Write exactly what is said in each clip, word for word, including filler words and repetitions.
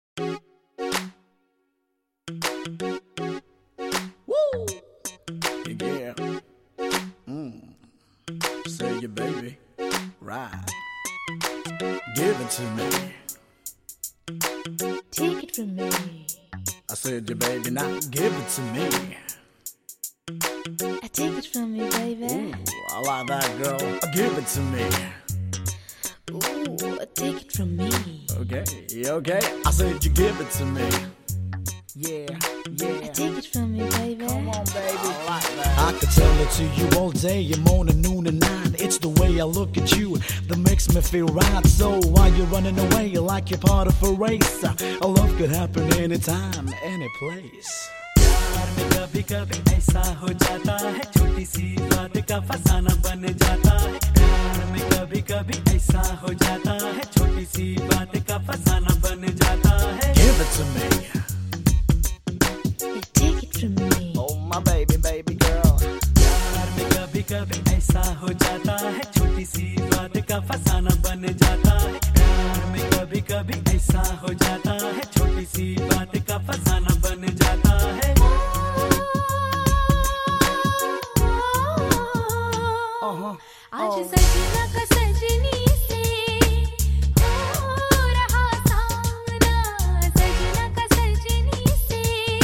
Woo! Yeah. Mm. Say your baby. Right. Give it to me. Take it from me. I said your baby, now give it to me. I take it from you, baby. Ooh, I like that, girl. Give it to me. Ooh, take it from me. Okay, okay. I said you give it to me. Yeah, yeah. I take it from you, baby. Come on, baby. I like that. I could tell it to you all day, morning, noon, and night. It's the way I look at you that makes me feel right. So why you running away like you're part of a race? A love could happen anytime, any place. प्यार में कभी कभी ऐसा हो जाता है, छोटी सी बात का फसाना बन जाता है। प्यार में कभी कभी ऐसा हो जाता है, छोटी सी बात का फसाना बन जाता है। Give it to me. You take it from me. Oh my baby, baby girl. प्यार में कभी कभी ऐसा हो जाता है, छोटी सी बात का फसाना बन जाता है। प्यार में कभी कभी ऐसा हो जाता है, छोटी सी बात का फसाना बन जाता है। आज सजना का सजनी से हो रहा सामना, सजना का सजनी से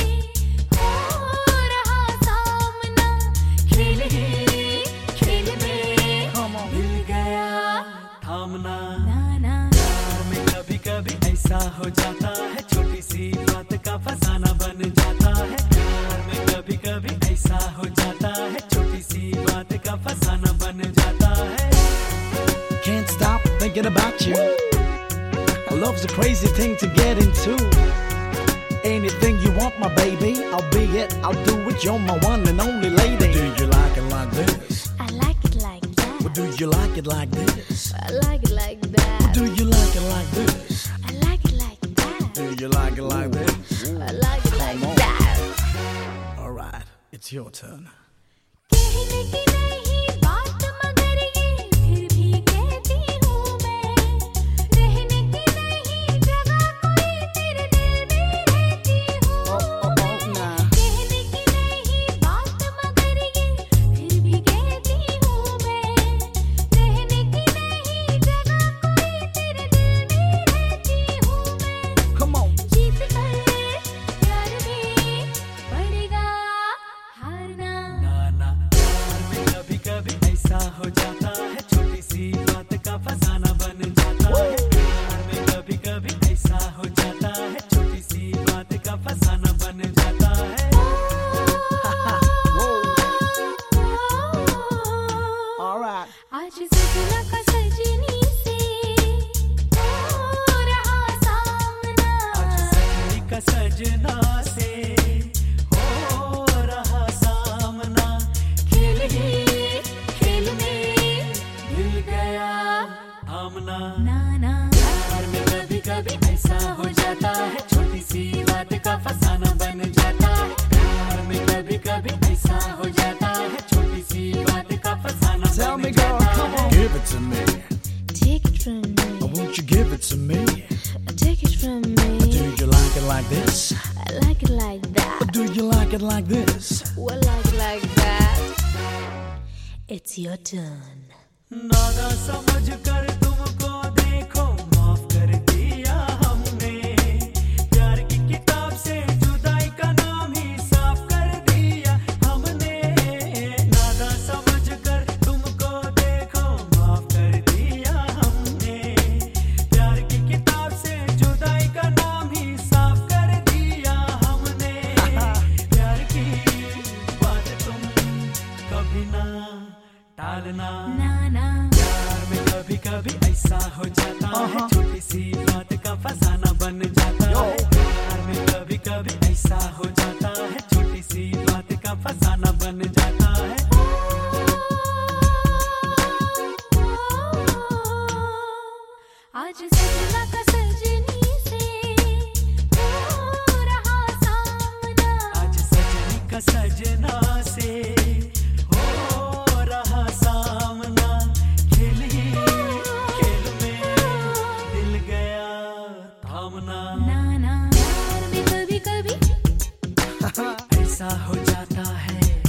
हो रहा सामना। खेल है खेल में मिल गया थामना। ना ना प्यार में कभी कभी ऐसा हो जाता है, छोटी सी बात का फसाना बन जाता है। प्यार में कभी कभी ऐसा हो जाता है, छोटी सी बात का फसाना बन जाता है। Can't stop thinking about you. Love's a crazy thing to get into. Anything you want, my baby, I'll be it. I'll do it. You're my one and only lady. Do you like it like this? I like it like that. Or do you like it like this? I like it like that. Do you like it like this? I like it like that. Do you like it like this? I like it like Come on. that. All right, it's your turn. कहने की नहीं बात मगर ये फिर भी कहती हूँ मैं, रहने की नहीं जगह कोई तेरे दिल में रहती हूँ। कहने की नहीं बात मगर ये फिर भी कहती हूँ मैं, रहने की नहीं जगह कोई तेरे दिल में रहती हूँ मैं। Come on. जीत कर प्यार में पड़ेगा हारना। ना ना प्यार में कभी कभी ऐसा हो जाता है, छोटी सी बात का फसाना बन जाता है। प्यार में कभी कभी ऐसा हो जाता है, छोटी सी बात का फसाना बन जाता है। All right. आज सजना का सजनी से हो रहा सामना। आज सजनी का सजना से हो रहा सामना। खेल ही खेल में मिल गया थामना। ना ना प्यार में कभी कभी ऐसा हो जाता है, छोटी सी बात का फसाना बन जाता है। प्यार में कभी कभी ऐसा हो जाता है, छोटी सी बात का फसाना Tell बन me, girl, जाता come है। on. Give it to me. take it from Or me. won't you give it to me? Take it from Do me. you like it like this? I like it like Or that. do you like it like this? Well, like it like that. It's your turn. नादा समझ कर तुमको देखो, माफ कर दिया हमने। प्यार की किताब से जुदाई का नाम ही साफ कर दिया हमने। नादा समझ कर तुमको देखो, माफ कर दिया हमने। प्यार की किताब से जुदाई का नाम ही साफ कर दिया हमने। प्यार की बात तुम कभी ना टालना। ना ना प्यार में कभी कभी ऐसा हो जाता है, छोटी सी बात का फसाना बन जाता है। प्यार में कभी कभी ऐसा हो जाता है, छोटी सी बात का फसाना बन जाता है। आज सजना का सजनी से हो रहा सामना। आज सजनी का सजना से हो रहा सामना। खेल ही खेल में दिल गया थामना। ना ना प्यार में कभी कभी ऐसा हो जाता है